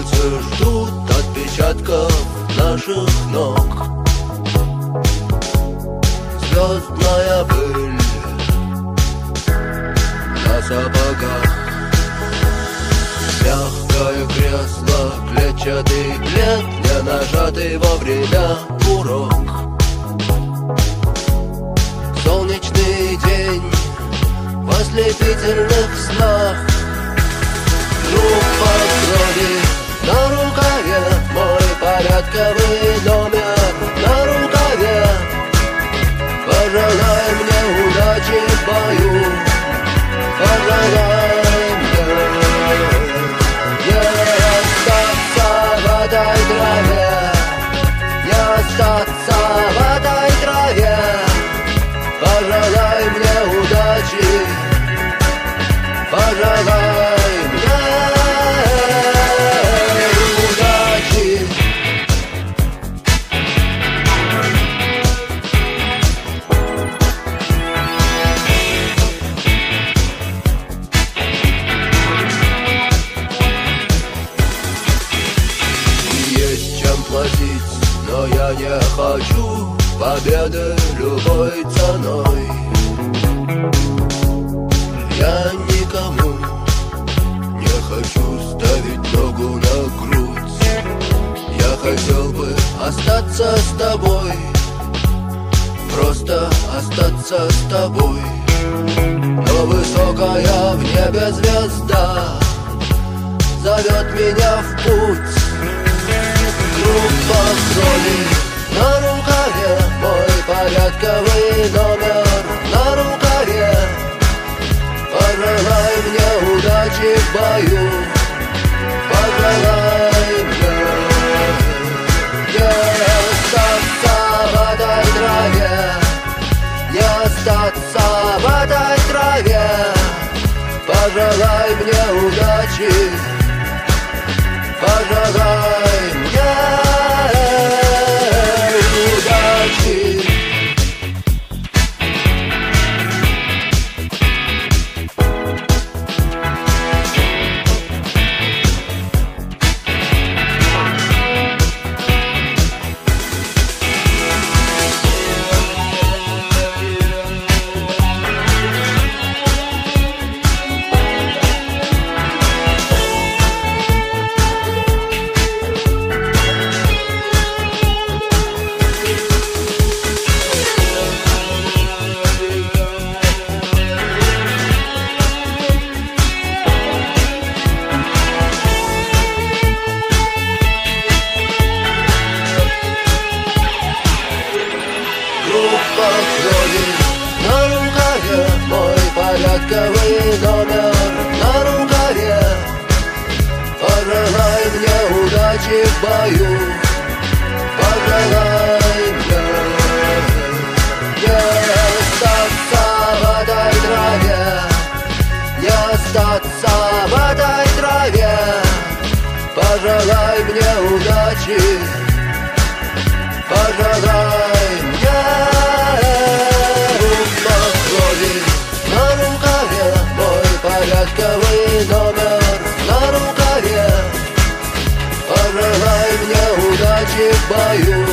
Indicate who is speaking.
Speaker 1: улице ждут отпечатков наших ног. Звездная пыль на сапогах, мягкое кресло, клетчатый плед, не нажатый во время урок. Солнечный день в ослепительных снах. Группа крови на рукаве, мой порядковый номер на рукаве. Пожелай мне удачи в бою, пожелай мне не остаться в этой траве, не остаться в этой траве. Пожелай мне удачи, пожелай мне удачи. Есть чем платить, но я не хочу победы любой ценой. Я никому не хочу ставить ногу на грудь. Я хотел бы остаться с тобой, просто остаться с тобой. Но высокая в небе звезда зовет меня в путь. Группа крови на рукаве, мой порядковый номер на рукаве. Пожелай мне удачи в бою, пожелай мне не остаться в этой траве, не остаться в этой траве. Пожелай мне удачи, пожелай мне удачи. Группа крови на рукаве, мой порядковый номер на рукаве. Пожелай мне удачи в бою, пожелай мне не остаться в этой траве, не остаться в этой траве. Пожелай мне удачи, пожелай мне. Группа крови на рукаве, мой порядковый номер на рукаве. Пожелай мне удачи в бою,